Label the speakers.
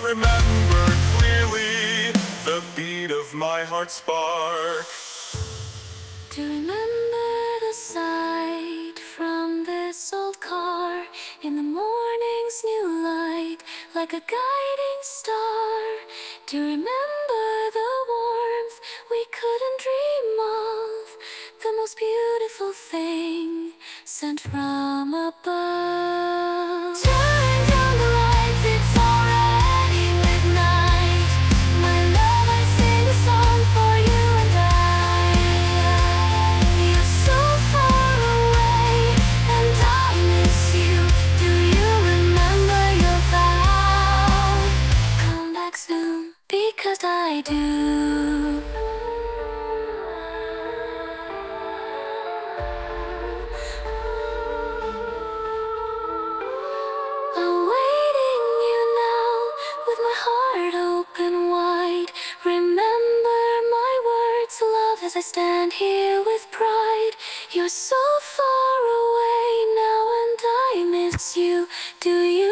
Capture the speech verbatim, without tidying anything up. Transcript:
Speaker 1: remember clearly the beat of my heart's spark.
Speaker 2: To remember the sight from this old car in the morning's new light, like a guiding star. To remember the warmth we couldn't dream of, the most beautiful thing sent from above. Turn down the lights, it's already midnight. My love, I sing a song for you and I. You're so far away, and I miss you. Do you remember your vow? Come back soon, because I do. Awaiting you now, with my heart open wide. Remember my words, love, as I stand here with pride. You're so far away now, and I miss you. Do you